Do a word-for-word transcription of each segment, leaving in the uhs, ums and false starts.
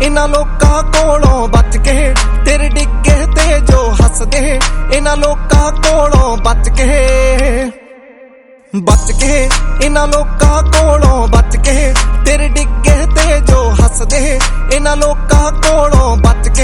इन्हां लोकां कोलों बच के, तेरे डिगे ते जो हसदे इन्हां लोकां कोलों बच के, बच के इन्हां लोकां कोलों बच के, तेरे डिगे ते जो हसदे इन्हां लोकां कोलों बच के।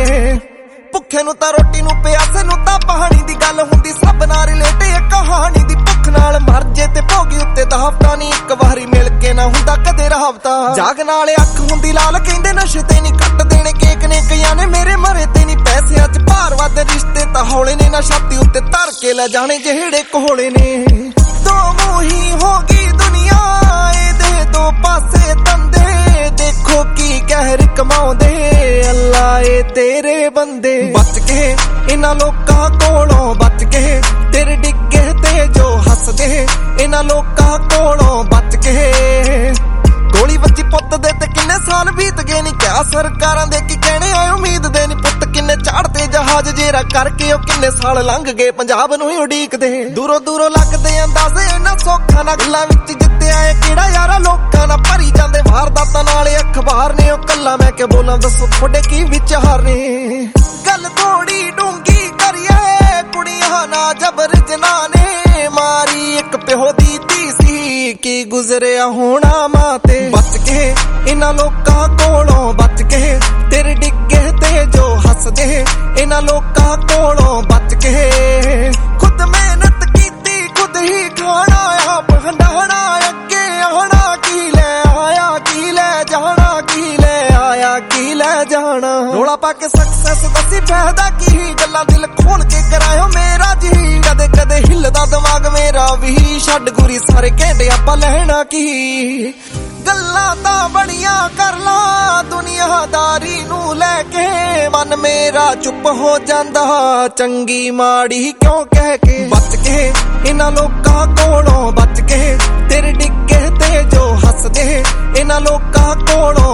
भुखे नूं तां रोटी नूं प्यासे नूं तां पानी दी गल हुंदी, सब नाल रिलेट ए कहानी दी। भुख नाल मर जे ते भोगी उत्ते दा हफ्ता नी, एक वारी मिल के ना हुंदा कदे राबता। जाग नाल अख हुंदी लाल, कहंदे नशे ते नी कट देने केक ने कईयां ने, मेरे मरे ते नी पैसिਆਂ च भार वध, रिश्ते तां हौले ने ना छाती उत्ते धर के ले जाने ਜਿਹੜੇ ਕੋਲੇ ਨੇ। दो मुही होगी दुनिया एदे दो पासे तंदे, देखो की कहर कमाउंदे अल्लाह ए तेरे बंदे। बच के इन्हां लोकां कोलों बच के, तेरे डिगे ते जो हसदे इन्हां लोकां कोलों बच के। गोली वजी पुत दे ते किन्ने साल बीत गए नी, क्या सरकारां दे की कहने आए उम्मीद दे नी। पुत किन्ने चढ़ते जहाज जेरा करके ओ किन्ने साल लंघ गए पंजाब नूं ही उडीकदे। दूरों दूरों लगदे अंदाजे इन्हां सौखां नाल, गल्लां विच जित्ते आए किहड़ा यारा लोकां नाल भरी जांदे वारदातां नाल अखबार ने। ओ कल्ला मैं के बोलां दसो थोड़े की विचार ने, गल थोड़ी डूंगी करिए कुड़ियां ना जबर जनाने मारी, एक प्यो दी धी सी की गुजरिया होना मां ते। बच के इन्हां लोकां कोलों बच के, तेरे डिगे ते जो हसदे इन्हां लोकां कोलों बच के। खुद मेहनत कीती खुद ही खाना, आप हंडाना अगे आना, की ले आया की ले जाना, की ले आया की ले जाना। रोला पा के सक्सेस दसी फायदा की, गल्लां दिल खोल के करायो मेरा जी। कदे कदे हिलदा दिमाग मेरा भी, छड्ड गुरी सारे कहंदे आपां लहना की। गल्लां तां बड़ियां कर ला दुनियादारी नूं लैके, मन मेरा चुप हो जांदा चंगी माड़ी क्यों कह के। बच के इन्हां लोकां कोलों बच के, तेरे डिगे ते जो हसदे इन्हां लोकां कोलों